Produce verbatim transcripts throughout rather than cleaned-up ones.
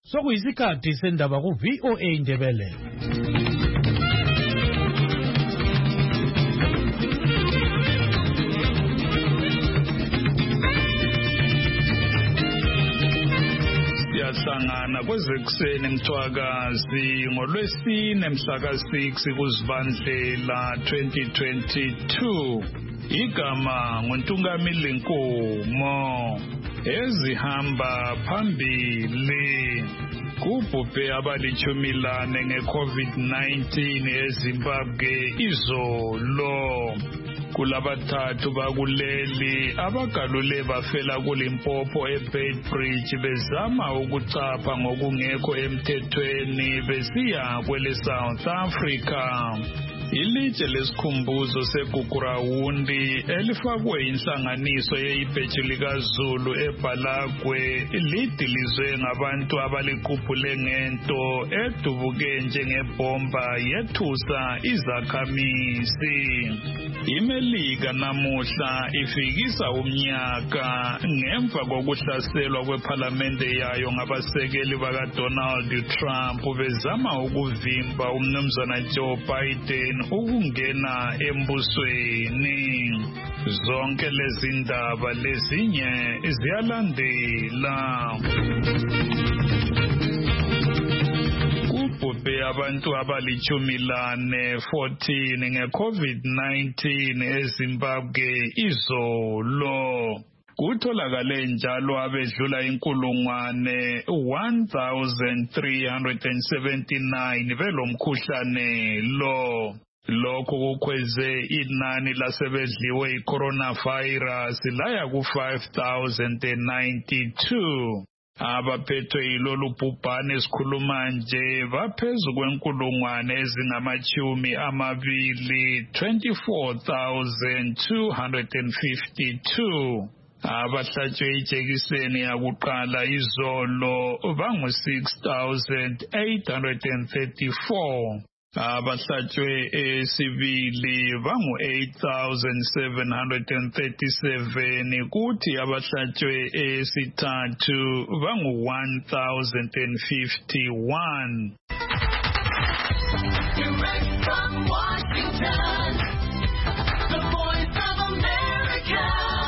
Sokuyisikhathi sendaba ku V O A Ndebele. Siyahlangana kwezekuseni Mthwakazi ngolwesine mhla six kuZibandlela twenty twenty-two. Igama nguNtungamili Nkomo. Ezihamba phambili kubhubhe abalichumi lane nge-COVID nineteen eZimbabwe izolo. Kulabathathu bakuleli abagalule bafela kuLimpopo eBeitbridge bezama ukuchapha ngokungekho emthethweni besiya kwele South Africa. Ilitshe lesikhumbuzo segugurawundi elifakwe inhlanganiso yeibheji likaZulu eBhalagwe lidilizwe ngabantu abaliqhuphule ngento edubuke njengebhomba yethusa izakhamisi. IMelika namuhla ifikisa umnyaka ngemva kokuhlaselwa kwephalamende yayo ngabasekeli bakaDonald Trump bezama ukuvimba umnumzana Joe Biden ukungena embusweni. Zonke lezi ndaba lezinye ziyalandela. Kubhubhe abantu abalichumi lane fourteen nge-COVID nineteen eZimbabwe izolo. Kutholakale njalo abedlula inkulungwane one thousand three hundred seventy-nine belomkhuhlane lo. Lokho kukhweze inani lasebedliwe i-coronavirus laya ku-five thousand ninety-two. Abaphethwe yilolu bhubhane esikhuluma nje baphezu kwenkulungwane ezingamachumi amabili twenty-four thousand two hundred fifty-two. Abahlatshwe ijekiseni yakuqala izolo bangu six thousand eight hundred thirty-four. Abahlatshwe esibili bangu eight thousand seven hundred thirty-seven kuthi abahlatshwe esithathu bangu one thousand fifty-one. Direct from Washington, the Voice of America.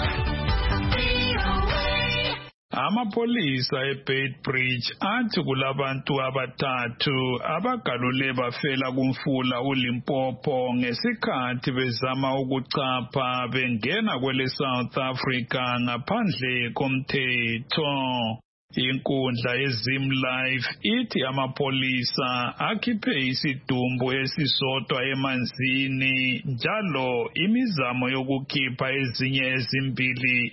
Amapolisa eBeitbridge athi kulabantu abathathu abagalule bafela kumfula uLimpopo ngesikhathi bezama ukuchapha bengena kwele South Africa ngaphandle komthetho. Inkundla yeZimlife ithi amapolisa akhiphe isidumbu esisodwa emanzini njalo imizamo yokukhipha ezinye ezimbili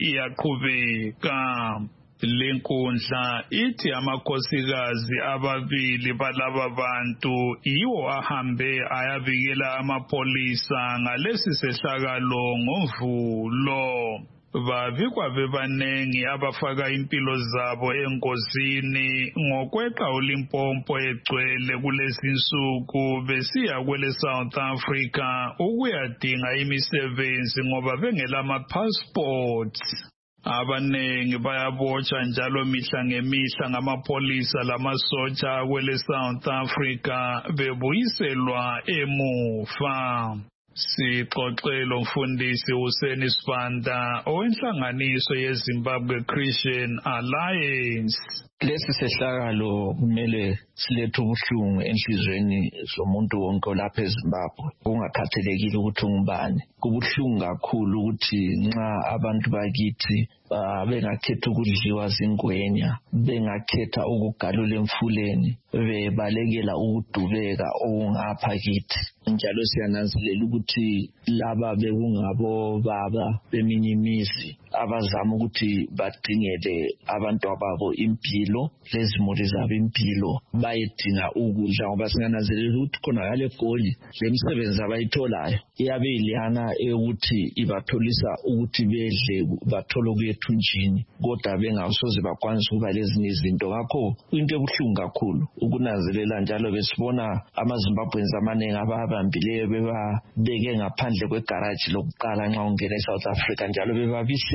iyaqhubeka. Lenkundla ithi amakhosikazi ababili balaba bantu iwo ahambe ayabikela amapolisa ngalesi sehlakalo ngoMvulo. Babikwa bebanengi abafaka impilo zabo engozini ngokweqa uLimpopo egcwele kulezi insuku besiya kwele South Africa ukuyadinga imisebenzi ngoba bengela ama-passports. Abanengi bayabotsha njalo mihla ngemihla ngamapolisa lamasotsha kwele South Africa bebuyiselwa emuva. Sixoxelo mfundisi uSeni Sibanda owenhlanganiso yeZimbabwe Christian Alliance. Lesi sehlakalo kumele silethe ubuhlungu enhlizweni zomuntu wonke lapha eZimbabwe kungakhathalekile ukuthi ungubani. Kubuhlungu kakhulu ukuthi nxa abantu bakithi bengakhetha ukudliwa zingwenya, bengakhetha ukugalula emfuleni, bebalekela ukudubeka okungapha kithi. Njalo siyananzelela ukuthi laba bekungabo baba beminye imizi abazama ukuthi badingele abantu ababo impilo, lezimuli zabo impilo, bayedinga ukudla ngoba singananzelela ukuthi khona yale eGoli lemisebenzi abayitholayo iyabe ilana ukuthi ibatholisa ukuthi bedle bathole ukuyethunjini kodwa bengasoze bakwanisa ukuba lezinye izinto. Ngakho into ebuhlungu kakhulu ukunanzelela njalo besibona amaZimbabweans amaningi ababambileyo bebabeke ngaphandle kwegarage lokuqala nxa ungena eSouth Africa njalo bebabise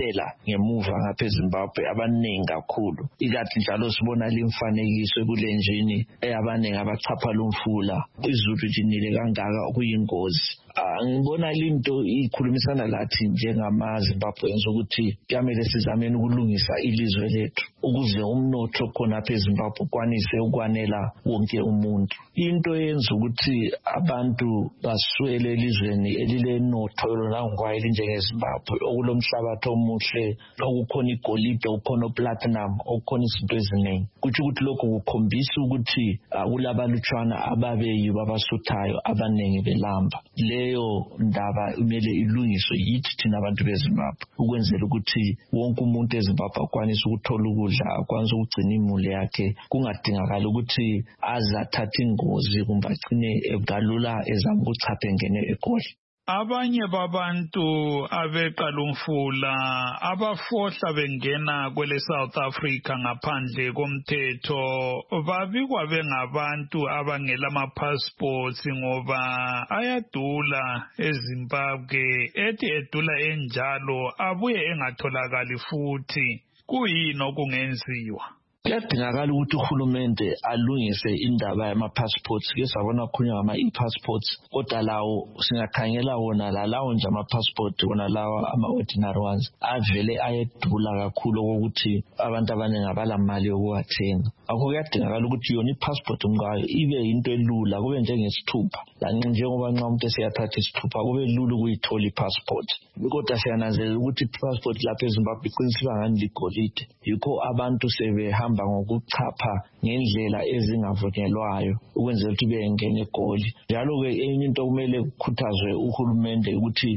bafela ngemuva ngapha eZimbabwe abaningi kakhulu ikathi njalo sibona limfanekiso ebulenjini eyabanenge abachapha lumfula izulu jinile kangaka kuyingozi. Ngibona linto ikhulumisana lathi njengamaZimbabweans ukuthi kuyamele sizameni ukulungisa ilizwe lethu ukuze umnotho khona apha eZimbabwe ukwanise ukwanela wonke umuntu. Into yenza ukuthi abantu baswele elizweni elilenotho olangwayo elinjengeZimbabwe okulomhlabathi omuhle okukhona igolide okukhona platinum okukhona izinto eziningi. Kuthi ukuthi lokho kukhombisa ukuthi kulabalutshwana ababeyibo abasuthayo abaningi belamba. Leyo ndaba imele ilungiswe yithi thina abantu beZimbabwe ukwenzela ukuthi wonke umuntu eZimbabwe akwanise ukuthola ukudla akwanise ukugcina imuli yakhe kungadingakala ukuthi azathatha ingozi kumbe agcine egalula ezama ukuchapha engene eGoli. Abanye babantu abeqala umfula abafohla bengena kwele South Africa ngaphandle komthetho babikwa bengabantu abangela ama-passports ngoba ayadula eZimbabwe ethi edula enjalo abuye engatholakali futhi. Kuyini okungenziwa? Kuyadingakala ukuthi uhulumende alungise indaba yama-passports. Ke sabona khulunywa ngama-e-passports kodwa lawo singakhangela wona lalawo nje ama-passport wona lawa ama-ordinary ones avele ayedula kakhulu ukuthi abantu abaningi abalamali yokuwathenga. Akho kuyadingakala ukuthi yona i-passport ngayo ibe into elula kube njengesithupha lanxa njengoba nxa umuntu esiyathatha isithupha kube lula ukuyithola i-passport. Kodwa siyananzelela ukuthi i-passport lapha eZimbabwe iqiniswa ngani ligolide yikho abantu sebehamba ngokuchapha ngendlela ezingavunyelwayo ukwenzela ukuthi bengene eGoli. Njalo ke enye into kumele ukhuthazwe uhulumende ukuthi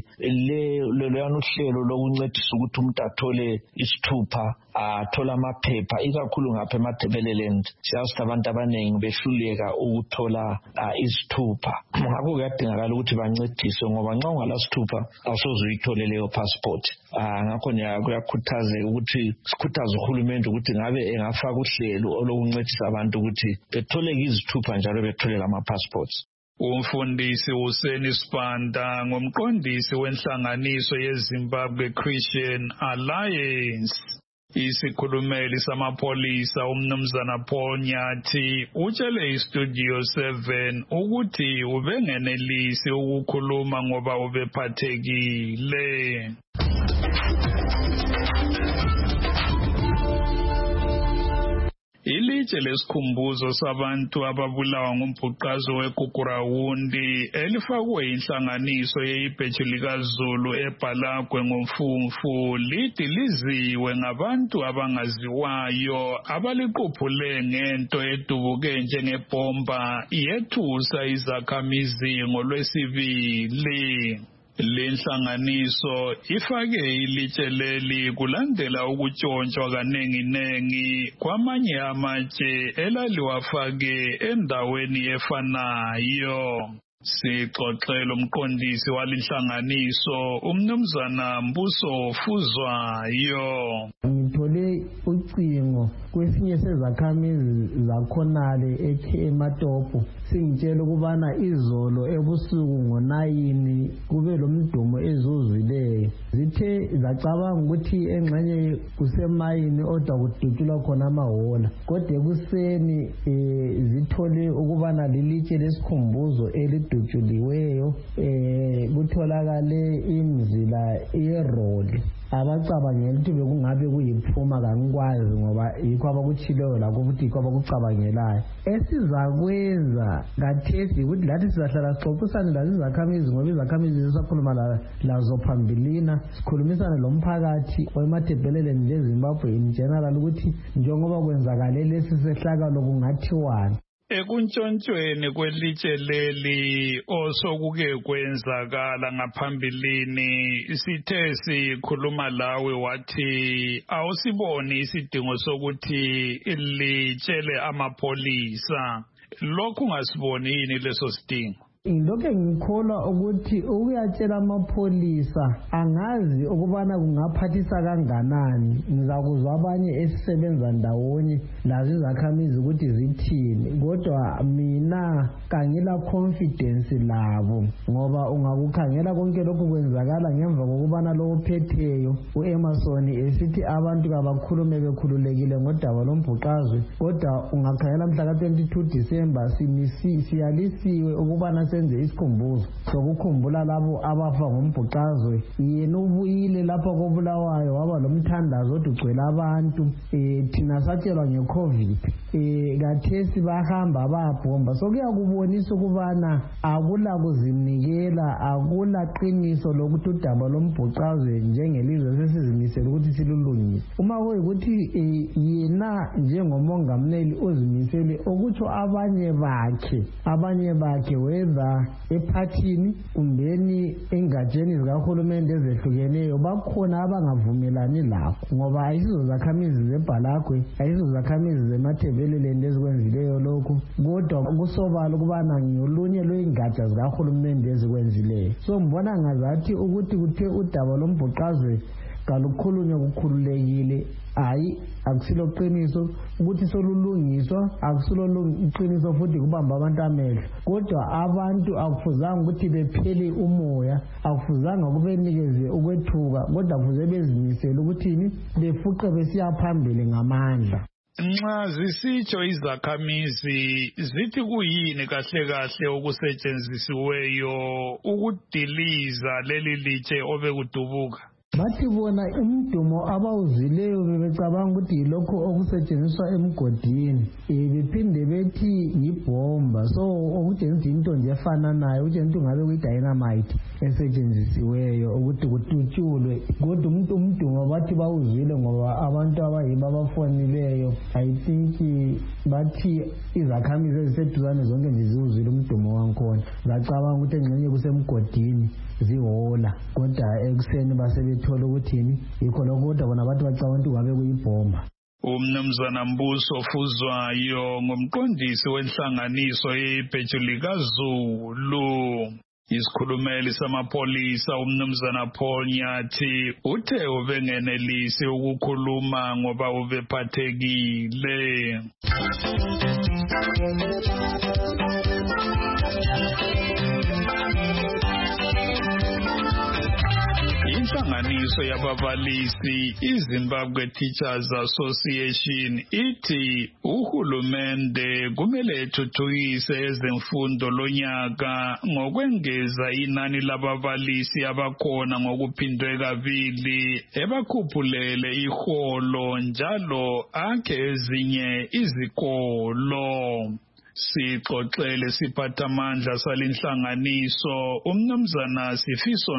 lelo uhlelo lokuncedisa ukuthi umuntu athole isithupha athola amaphepha ikakhulu ngapha eMatabeleland siyazi abantu abaningi behluleka ukuthola isithupha. Ngakho kuyadingakala ukuthi bancediswe ngoba nxa ungalasithupha awusoze uyithole leyo passport. Ngakho kuyakhuthaza ukuthi sikhuthaze uhulumende ukuthi ngabe engafaka uhlelo olokuncedisa abantu ukuthi bethole izithupha njalo bethole lama passports. Umfundisi Hussein Sibanda ngomqondisi wenhlanganiso yeZimbabwe Christian Alliance. Isikhulumeli samapholisa umnumzana Paul Nyathi utshele iStudio seven ukuthi ubengenelisi ukukhuluma ngoba ubephathekile. Ilitshe lesikhumbuzo sabantu ababulawa ngumbhuqazo weGugurawundi elifakwe inhlanganiso yeibheju likaZulu eBhalagwe ngomfumfu lidiliziwe ngabantu abangaziwayo abaliquphule ngento edubuke njengebhomba yethusa izakhamizi ngolwesibili. Lenhlanganiso ifake ilitshe leli kulandela ukutshontshwa kanenginengi kwamanye amatshe elaliwafake endaweni efanayo. Sixoxela umqondisi walinhlanganiso umnumzana Mbuso Fuzwayo. Ngithole ucingo kwesinye sezakhamizi zakhonale ekhe eMatopo singitshela ukubana izolo ebusuku ngo-nine kube lomdumo ezuzwileyo. Zithe zacabanga ukuthi engxenye kusemayini odwa kudutshulwa khona amahhola kodwa ekuseni zithole ukubana lilitshe lesikhumbuzo elidutshuliweyo kutholakale imzila yeroli. Abacabangela ukuthi bekungabe kuyiphuma kanikwazi ngoba yikho abakutshileyo lakho futhi yikho abakucabangelayo. Esizakwenza kathesi ukuthi lathi sizahlala sixoxisane lazo izakhamizi ngoba izakhamizi zisakhuluma lazo phambilina sikhulumisane lomphakathi weMatabeleland leZimbabwe in general ukuthi njengoba kwenzakale lesi sehlakalo kungathiwani. Ekuntshontshweni kwelitshe leli osokuke kwenzakala ngaphambilini sithe sikhuluma lawe wathi awusiboni isidingo sokuthi litshele amapholisa. Lokhu ngasiboni yini leso sidingo? Ngilokho ngikholwa ukuthi ukuyatshela amapholisa angazi ukubana kungaphathisa kanganani. Ngizakuzwa abanye esisebenza ndawonye lazo izakhamizi ukuthi zithini, kodwa mina kangila confidence labo ngoba ungakukhangela konke lokhu kwenzakala ngemva kokubana lo ophetheyo uEmerson esithi abantu kabakhulume bekhululekile ngodaba lombhuqazwe, kodwa ungakhangela mhla ka twenty-two December simisi siyalisiwe ukubana senze isikhumbuzo sokukhumbula labo abafa ngombhuqazwe. Yena ubuyile lapha koBulawayo waba lomthandazo odugcwele abantu, eh thina satshelwa ngeCovid, eh kathesi bahamba babhomba. Sokuyakubonisa ukubana akula kuzinikela, akula qiniso lokuthi udaba lombhuqazwe njengelizwe sesizimisela ukuthi silulungise. Uma kuyikuthi yena njengomongameli uzimisele okutsho abanye bakhe abanye bakhe whether ephathini kumbeni engajeni zikahulumende ezehlukeneyo bakhona abangavumelani lakho, ngoba ayisizo zakhamizi zeBhalagwe, ayisizo zakhamizi zemaThebeleleni ezikwenzileyo lokhu, kodwa kusobala ukubana ngolunye lweingatsha zikahulumende ezikwenzileyo. So mbona ngazathi ukuthi kuthe udaba lombhuqazwe kalukhulunywe kukhululekile, hayi akusilo qiniso. Ukuthi solulungiswa akusilo iqiniso futhi kubamba abantu amehlo, kodwa abantu akufuzanga ukuthi bephele umoya, akufuzanga kubenikeze ukwethuka, kodwa kufuze bezimisele ukuthini befuqe besiya phambili ngamandla. Nxa zisitsho izakhamizi zithi kuyini kahle kahle okusetshenzisiweyo ukudiliza leli litshe obekudubuka? Bathi bona umdumo abawuzileyo bebecabanga ukuthi yilokho okusetshenziswa emgodini, bephinde bethi yibomba. So okutshengisa into nje efananayo, ukutshengisa ngabe kuyidynamite esetshenzisiweyo ukuthi kututshulwe, kodwa umuntu umdumo bathi bawuzile ngoba abantu abayibo abafonileyo I think bathi izakhamizi eziseduzane zonke nje ziwuzile umdumo wankhona, zacabanga ukuthi engxenye kusemgodini zihola, kodwa ekuseni basebethola ukuthini yikho lokho, kodwa bona abantu bacabanga ukuthi ngabe kuyibomba. Umnumzana Mbuso Fuzwayo ngumqondisi wenhlanganiso yeBhejulika Zulu. Isikhulumeli samapholisa umnumzana Paul Nyathi uthe ubengenelisi ukukhuluma ngoba ubephathekile. Inhlanganiso yababalisi iZimbabwe Teachers Association ithi uhulumende kumele ethuthukise ezemfundo lonyaka ngokwengeza inani lababalisi abakhona ngokuphindwe kabili, ebakhuphulele iholo njalo akhe ezinye izikolo. Sixoxele siphathamandla salinhlanganiso umnumzana Sifiso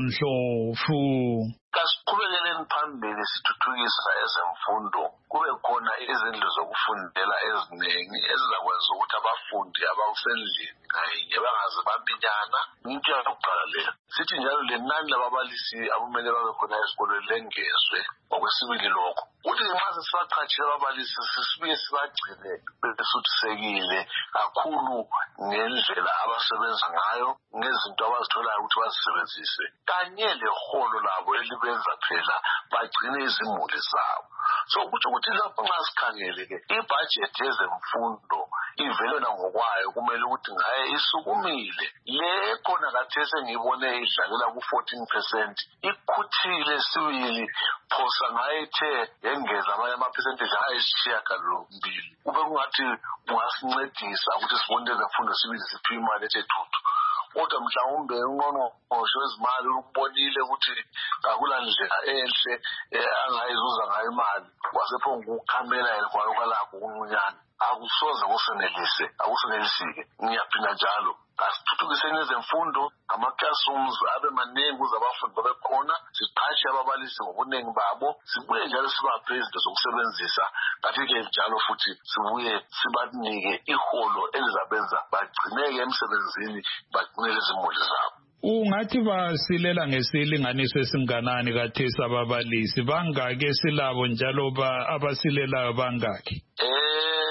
Ndlovu. Kasiqhubeleleni phambili sithuthukisa ezemfundo, kube khona izindlu zokufundela eziningi ezizakwenza ukuthi abafundi abasendlini ngayinye bangaze bampinyana. Into yokuqala leyo. Sithi njalo lenani lababalisi abumele babe khona esikolweni lengezwe. Okwesibili lokho uthi nxa sisaqhatshela ababalisi sisibuye sibagcine besuthisekile kakhulu ngendlela abasebenza ngayo, ngezinto abazitholayo ukuthi bazisebenzise, kanye leholo labo elibenza phela bagcine izimuli zabo. So kutsho ukuthi lapho nxa sikhangele-ke ibhajethi yezemfundo ivelena ngokwayo kumele ukuthi ngaye isukumile. Le khona kathesi engiyibone idlalela ku-fourteen percent ikhuthile sibili phosa ngaye ithe yengeza amanye ama-percentage ayisishiyagalombili. Kube kungathi kungasincedisa ukuthi sibone ezemfundo sibili ziphiwe imali ethe thuthu. Kodwa mhlawumbe ungqongqoshe wezimali ukubonile ukuthi akula ndlela enhle angayizuza ngayo imali, wasephonga ukukhamela yena kwalokho kuncunyana. Akusoze kusenelise, akusenelisike. Ngiyaphinda njalo kasithuthukiseni ezemfundo, ama-classrooms abe maningi ukuze abafundi babe khona, siqhatshe ababalisi ngobuningi babo, sibuye njalo sibaphe izinto zokusebenzisa, kanti-ke njalo futhi sibuye sibanike iholo elizabenza bagcineke emsebenzini, bagcinele izimuli zabo. Ungathi basilela ngesilinganiso esinganani kathesi ababalisi? Bangaki esilabo njalo abasilelayo bangaki? Eh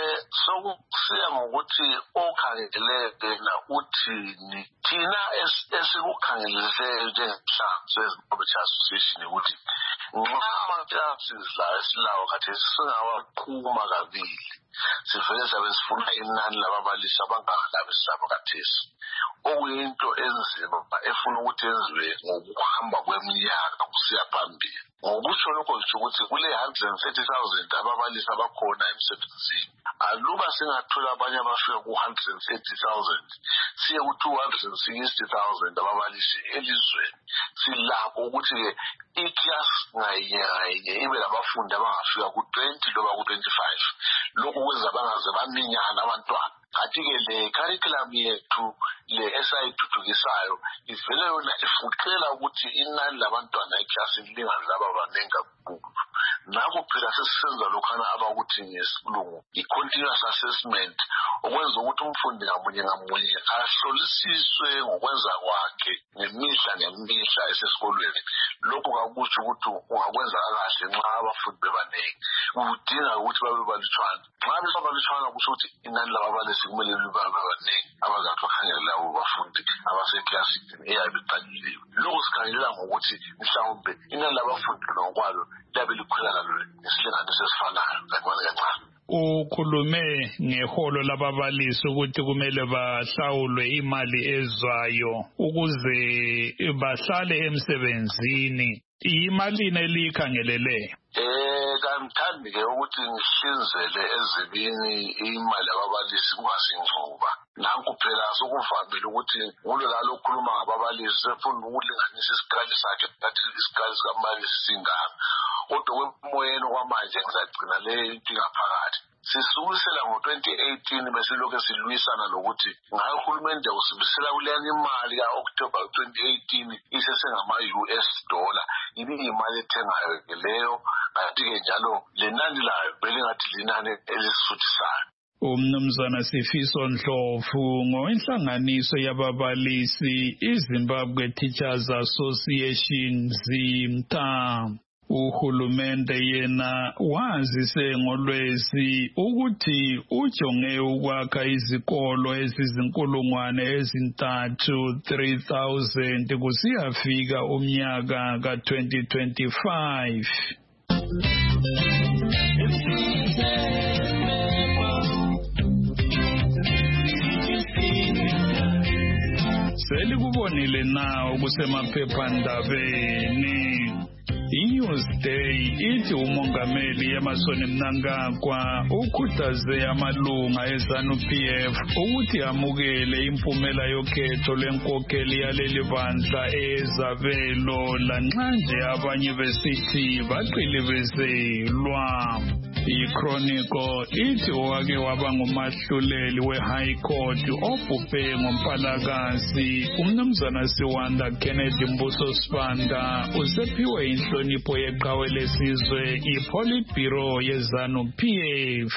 sokusiya ngokuthi okhangeleke na uthini thina esikukhangelise njengenhlanganiso yeZimbabwe Association ukuthi nxa ama-classes la esilawo khathi singawaqhuma kabili sivele sabe sifuna inani lababalisi abangaka esilapha khathesi okuyinto enzima efuna ukuthi yenziwe ngokuhamba kweminyaka kusiya phambili. Ngokusho lokho ngisho ukuthi kule one hundred thirty thousand ababalisi abakhona emsebenzini aluba singathola abanye abafika ku one hundred thirty thousand siye ku two hundred sixty thousand ababalisi elizweni silapho ukuthi i-class ngayinye ngayinye ibe labafundi abangafika ku twenty loba ku twenty-five lokho kwenza bangaze baminyana abantwana. Kanti-ke le curriculum yethu le esayithuthukiswayo ivele yona ifuqela ukuthi inani labantwana eklasini lingabi laba baningi kakhulu. Nakho phela sesisenza lokhana abakuthi ngesilungu i-continuous assessment okwenza ukuthi umfundi ngamunye ngamunye ahlolisiswe ngokwenza kwakhe ngemihla ngemihla esesikolweni. Lokho kakusho ukuthi ungakwenza kahle nxa abafundi bebaningi udinga ukuthi babe balutshwana. Nxa besabalutshwana kusho ukuthi inani lababalisi kumele libe baningi abazathi bakhangela labo bafundi abaseklasini eyabe iqalile. Lokho sikhangelela ngokuthi mhlawumbe inani labafundi nokwalo liyabe likhwela ngesilinganiso esifanayo kancane kancane. Ukhulume ngeholo lababalisi ukuthi kumele bahlawulwe imali ezwayo ukuze bahlale emsebenzini. Imalini elikhangelele? Eh kamthandi ke ukuthi ngihlinzele ezibini imali ababalisi kungasingcuba. Nanku phela sokuvamile ukuthi ulalo okhuluma ngababalisi sefuna ukulinganisa isikali sakhe ngathi isikali sikabalisi singaka. Kodwa kwemoyeni kwamanje ngizagcina le inkinga phakathi. Sisukisela ngo twenty eighteen besilokho silwisana lokuthi ngayo uhulumende usibisela kuleni imali ka October twenty eighteen isesengama U S dollar ibi imali ethengayo leyo kanti ke njalo lenani layo belingathi linani elisuthisayo. Umnumzana Sifiso Ndlovu ngoinhlanganiso yababalisi iZimbabwe Teachers Association ZIMTA. Uhulumende yena wazise ngolwezi ukuthi ujonge ukwakha izikolo ezizinkulungwane ezintathu three thousand kusiyafika umnyaka ka twenty twenty-five. Selikubonile na kusemaphephandabeni. I-Newsday ithi umongameli Emmerson Mnangagwa ukhuthaze amalunga eZANU-P F ukuthi amukele impumela yokhetho lwenkokheli yaleli bandla ezabelo lanxa nje abanye besithi baqilibezelwa. I-Chronicle ithi owake waba ngumahluleli we-High Court obhubhe ngoMpalakazi umnumzana Siwanda Kennedy Mbuso Sibanda usephiwe inhlonipho yeqhawe lesizwe i-Politburo yeZANU-P F.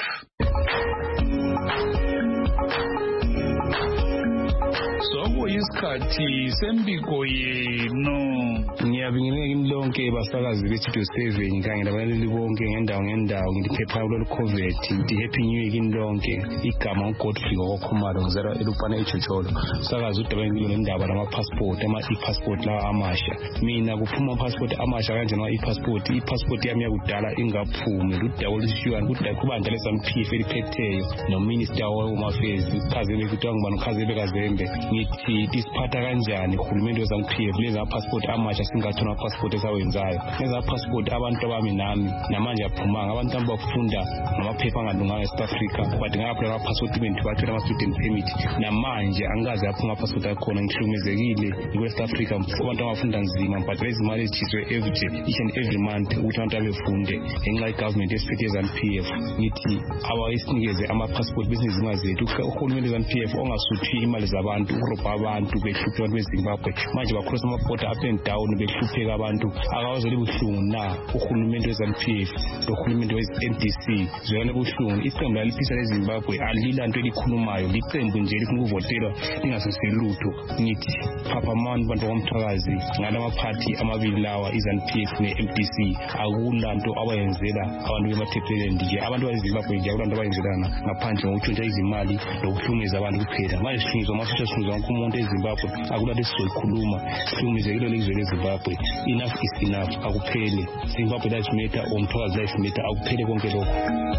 Sokuyisikhathi sembiko yenu. Ngiyabingelela kimi lonke basakazi bethu seven kanye labaleli bonke ngendawo ngendawo ngiphepha kulolu COVID ngithi happy new year kimi lonke. Igama uGodfrey Ngokhumalo ngizalwa eLupane eChocholo. Sakazi udaba ngilo lendaba lama passport ama e-passport lawa amasha. Mina kuphuma passport amasha kanje nama e-passport i-passport yami yakudala ingaphumi ludawo lishiwa kudala kubandla leZANU-P F eliphetheyo no minister woma affairs Khazembe kuthiwa ngibani Khazembe Kazembe ngithi isiphatha kanjani uhulumende weZANU-P F leza passport amasha singathona passport esawenzayo leza passport abantu abami nami namanje aphumanga abantu abafunda ngamaphepha angalunganga eSouth Africa but ngaphela passport twenty bathola ama student permit namanje angikaze aphuma passport akhona ngihlumezekile eSouth Africa abantu abafunda nzima but lezi imali ezithiswe every each and every month ukuthi abantu abefunde ngenxa yegovernment esiphethe eZANU-P F ngithi awayisinikeze ama passport bese izinga zethu uhulumende weZANU-P F ongasuthi imali zabantu urobha abantu abantu behluphe abantu beZimbabwe manje bacross amabhoda up and down behlupheka abantu akawazeli buhlungu na uhulumende weZANU-P F lohulumende we-M D C zwele buhlungu iqembu laliphisa leZimbabwe alilanto elikhulumayo liqembu nje lifuna ukuvotelwa lingasenzeli lutho ngithi phaphamani bantu bomthakazi ngalamaphathi amabili lawa iZANU-P F ne-M D C akulanto abayenzela abantu bemathepheleni nje abantu beZimbabwe nje akulanto abayenzelana ngaphandle ngokutshontsha izimali lokuhlungeza abantu kuphela manje sihlungizwa amasosha sihlungizwa wonke umuntu eZimbabwe akulanto esizoyikhuluma sihlungizekile lelizwe leZimbabwe enough is enough akuphele Zimbabwe life matter umthakazi life matter akuphele konke lokho.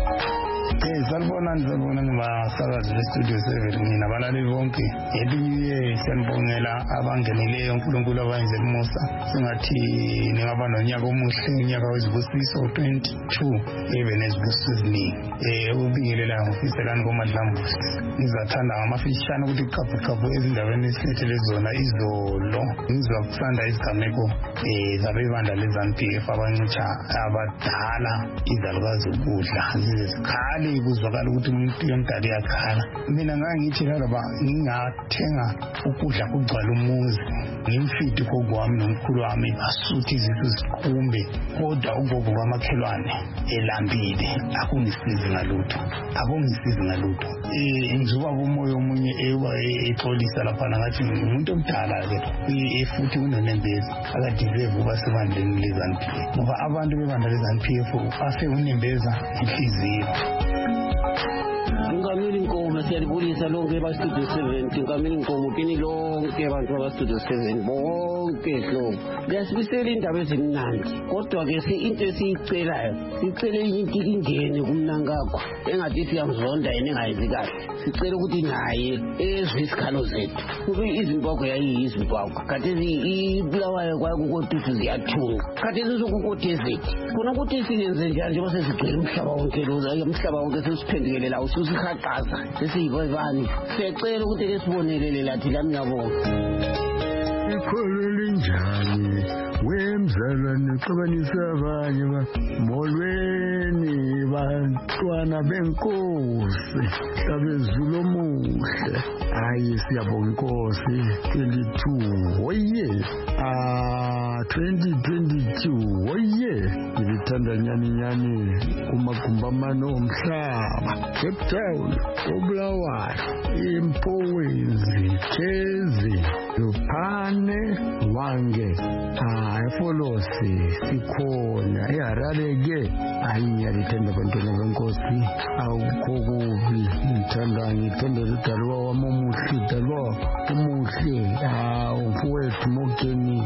Eh sanibonani sanibonani basakazi bestudio seven mina balali bonke happy new year sanibongela abangeneleyo uNkulunkulu abayenze umusa singathi ningaba nonyaka omuhle unyaka wezibusiso twenty-two even ezibusizini eh ubingelela ngofiselani komadlambusi ngizathanda ngamafishana ukuthi qaphu qaphu ezindaweni esilethele zona izolo ngizwa kusanda isigameko eh zabebanda leZANU-P F abancitsha abadala izalukazi ukudla zizikhali kuzwakala ukuthi umuntu yomdala yakhala mina ngangithi laba ngingathenga ukudla kugcwala umuzi ngimfidi kokwami nomkhulu wami basuthi izisu ziqhumbe kodwa ugogo kwamakhelwane elambile akungisizi ngalutho akungisizi ngalutho eh ngizoba kumoya omunye eba exolisa lapha ngathi umuntu omdala ke futhi unonembezi akadeserve ukuba sebandleni leZANU-P F ngoba abantu bebandla leZANU-P F afe unembeza inhliziyo. Ngamili Nkomo siyalibulisa lonke ba Studio seven ngamili Nkomo kini lonke abantu ba Studio seven bonke hlo ngiyasibisela indaba ezimnandi kodwa ke si into esiyicelayo sicela into ingene kumnankakho engathi siyamzonda yena engayenzi kahle sicela ukuthi naye ezwe isikhalo zethu kube iZimbabwe yayiyiZimbabwe kade ibulawayo kwakukotufu ziyathunga kade sizokukotezethi khona ukuthi siyenze njani njengoba sesigcwele umhlaba wonke lo umhlaba wonke sesiphendukele la ususihaqaza sesiyibani siyacela ukuthi ke sibonelele lathi lami ngiyabonga ikholo linjani wemzalwane xabanisa abanye molweni bantwana benkosi hlabezulu omuhle hayi siyabonga inkosi twenty-two oye ah twenty twenty-two oye ngilithanda nyani nyani kumagumba omhlaba Cape Town oBulawayo iMpoweni Thezi Luphane Wange ah efolosi sikhona eHarare ke ayiyalithanda abantwana benkosi awukho kubi ngithanda ngithanda udalwa wami omuhle udalwa omuhle ah umfowethu Mokeni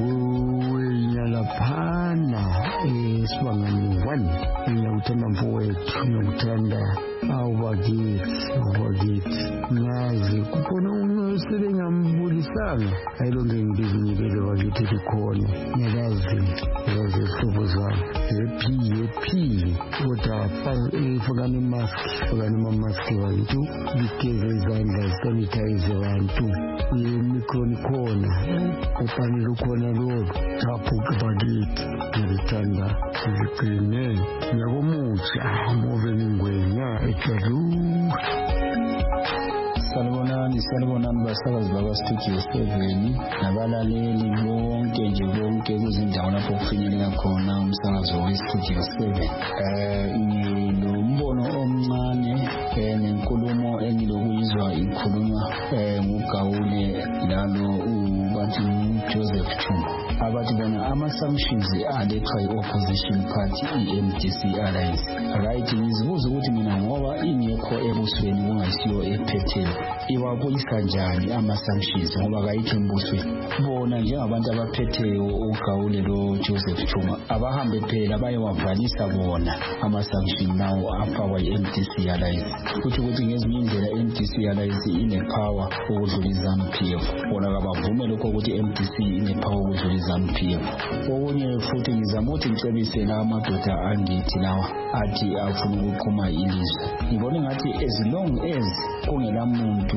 ngunyalaphana esibangani one ngiyawuthanda mfowethu ngiyawuthanda awubakithi awubakithi ngazi kukhona umusebe ngambulisanga ayilonke ngibizingibele bakithi likhona ngiyalazi ngiyalazi isihlobo zami happy happy kodwa fakani imask fakani amamaski bantu ligeze izandla sanitize bantu imikron khona ufanele ukhona lolo apho bakithi ngiyalithanda ngigcine ngiyakomutsha moveni ngwenya etalu. Salibonani salibonani basakazi bakwa Studio seven nabalaleli bonke nje bonke kuzindawo lapho kufinyeleka khona umsakazo we Studio seven eh nginombono omncane eh nenkulumo engilokuyizwa ikhulunywa eh nguGawule lalo ubantu Joseph Chuma abathi bona ama-sanctions alethwa i-opposition party i-M D C alliance right ngizibuza ukuthi mina ngoba ingekho ebusweni kungasiyo ephetheni iwabuyisa njani ama-sanctions ngoba kayikho embusweni bona njengabantu abaphetheyo uGawule lo Joseph Chuma abahambe phela bayewavalisa bona ama-sanctions nawo afakwa i-M D C alliance futhi ukuthi ngezinye indlela i-M D C alliance ine-power ukudlula iZANU-P F bona kabavumele lokho ukuthi i-M D C ine-power ukudlula iZANU-P F okunye futhi ngizama ukuthi ngicebise la amadoda angithi lawa athi afuna ukuqhuma ilizwe ngibona ngathi as long as kungela muntu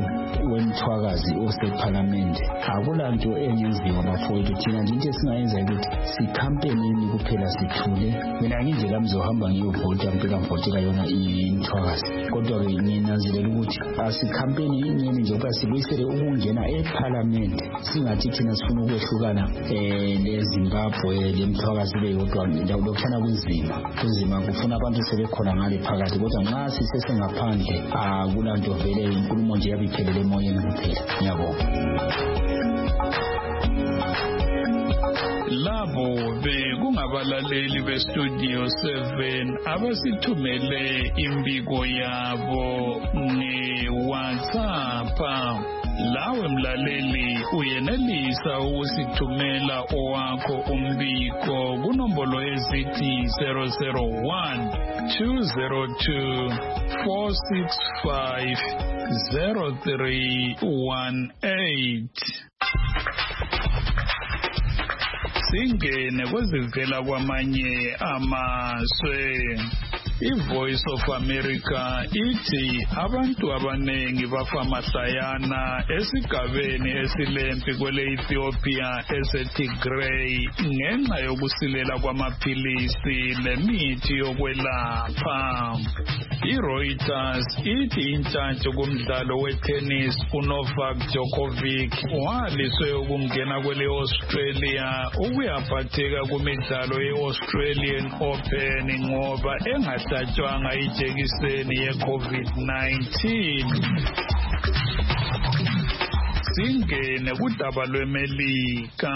wemthwakazi osephalamende akulanto engenziwa bafowethu thina nje into esingayenza ukuthi sikhampenini kuphela sithule mina ngindlela mzohamba ngiyovota mpela ngivotela yona imthwakazi kodwa-ke nginanzelela ukuthi asikhampeni ingene nje ukuba sibuyisele ukungena ephalamende singathi thina sifuna ukwehlukana um nezimbabwe lemthwakazi beyodwa lokuthana kunzima kunzima kufuna abantu sebekhona ngale phakathi kodwa nxa sisesengaphandle akulanto vele inkulumo nje yabe iphelele emoyeni kuphela. Ngiyabonga. Labo bekungabalaleli bestudio seven abasithumele imbiko yabo nge-WhatsApp. Lawe mlaleli uyenelisa ukusithumela owakho umbiko kunombolo ezithi zero zero one two zero two four six five zero three one eight. Singene kwezivela kwamanye amazwe. I-Voice of America ithi abantu abanengi bafa mahlayana esigabeni esilempi kwele-Ethiopia ese-Tigray ngenxa yokusilela kwamaphilisi lemithi yokwelapha. I-Reuters ithi intshantshi kumdlalo we-tennis uNovak Djokovic waliswe ukungena kwele-Australia ukuyaphatheka kumidlalo ye-Australian Open ngoba engathatshwanga ijekiseni ye-COVID nineteen. Singene kudaba lweMelika.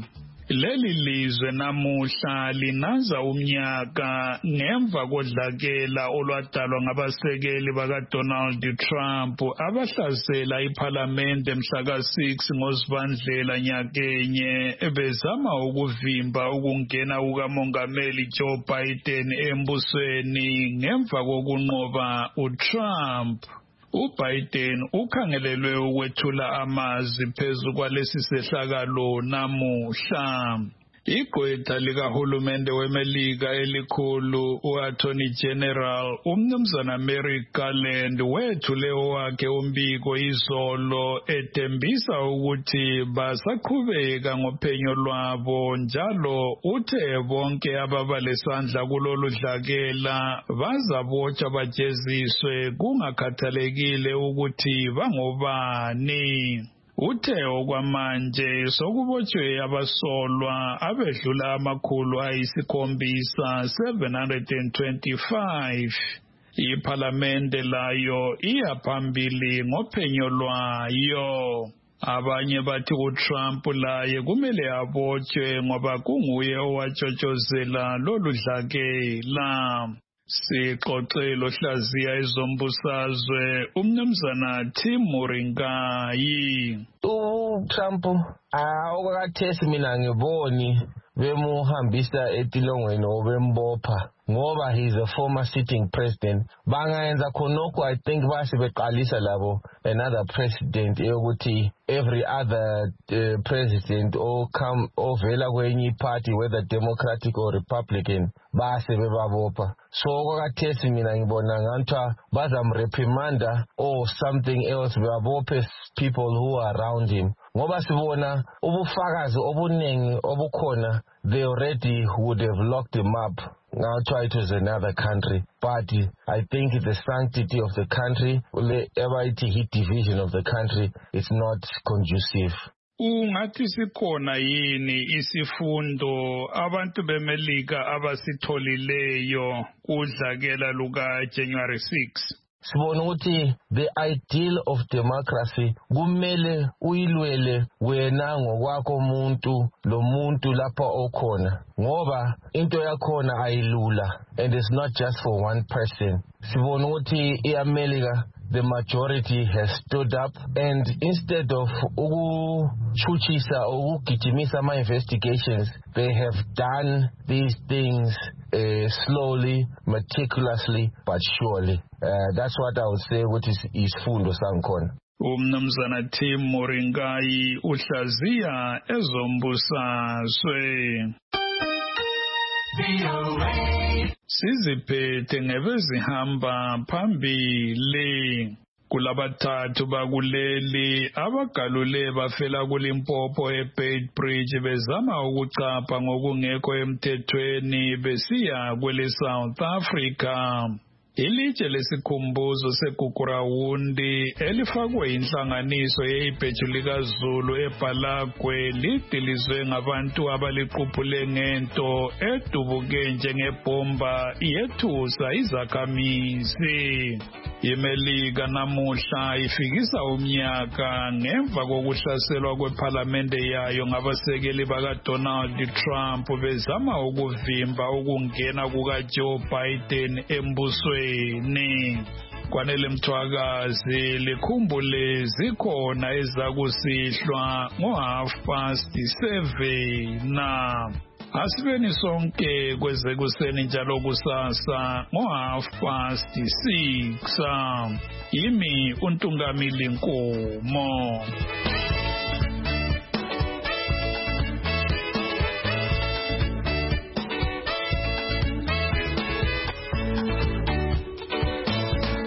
Leli lizwe namuhla linaza umnyaka ngemva kodlakela olwadalwa ngabasekeli bakaDonald Trump abahlasela iParliament mhla ka six ngoZibandlela nyakenye bezama ukuvimba ukungena kukamongameli Joe Biden embusweni ngemva kokunqoba uTrump. uBiden ukhangelelwe ukwethula amazwi phezu kwalesi sehlakalo namuhla. Igqwetha likahulumende weMelika elikhulu u-Attorney General umnumzana Merrick Garland wethule owakhe umbiko izolo ethembisa ukuthi basaqhubeka ngophenyo lwabo njalo uthe bonke ababa lesandla kulolu dlakela bazabotshwa bajeziswe kungakhathalekile ukuthi bangobani. Uthe okwamanje sokubotshwe abasolwa abedlula amakhulu ayisikhombisa seven hundred twenty-five. Iparlamente layo iyaphambili ngophenyo lwayo. Abanye bathi uTrump laye kumele abotshwe ngoba kunguye owatshotshozela lolu dlakela. Sixoxelo hlaziya ezombusazwe umnumzana Tim Moringayi. uTrump okwakathesi mina ngiboni bemuhambisa etilongweni obembopha ngoba he's a former sitting president. Bangayenza khonokho I think basi beqalisa labo another president eyokuthi every other uh, president or come ovela kwenye party whether Democratic or Republican base bebabopha. So okwakathesi mina ngibona ngantwa bazamreprimanda or something else bebabophe people who are around him. Ngoba sibona ubufakazi obuningi obukhona they already would have locked him up. Now try it was another country, but I think the sanctity of the country, the M I T hit division of the country, is not conducive. Ungathi sikhona yini isifundo abantu beMelika abasitholileyo kudlakela luka January sixth? Sibona ukuthi the ideal of democracy kumele uyilwele wena ngokwakho umuntu lo muntu lapha okhona ngoba into yakhona ayilula and it's not just for one person. Sibona ukuthi iAmerica the majority has stood up and instead of ukuchuchisa or ukugijimisa ama investigations they have done these things uh, slowly, meticulously but surely. Uh, that's what I would say what is isifundo sankhona. Umnumzana Tim Moringayi uhlaziya ezombusazwe. Siziphethe ngebezihamba phambili. Kulabathathu bakuleli abagalule bafela kuLimpopo eBeit Bridge bezama ukucapha ngokungekho emthethweni besiya kwele South Africa. Ilitshe lesikhumbuzo segugurawundi elifakwe inhlanganiso yeIbhejulika Zulu eBhalagwe lidilizwe ngabantu abaliquphule ngento edubuke njengebhomba yethusa izakhamizi. IMelika namuhla ifikisa umnyaka ngemva kokuhlaselwa kwePhalamende yayo ngabasekeli bakaDonald Trump bezama ukuvimba ukungena kukaJoe Biden embusweni. Kwanele Mthwakazi likhumbule zikhona ezakusihlwa ngo half past seven na asibeni sonke kwezekuseni njalo kusasa ngo half past six. Yimi uNtungamili Nkomo.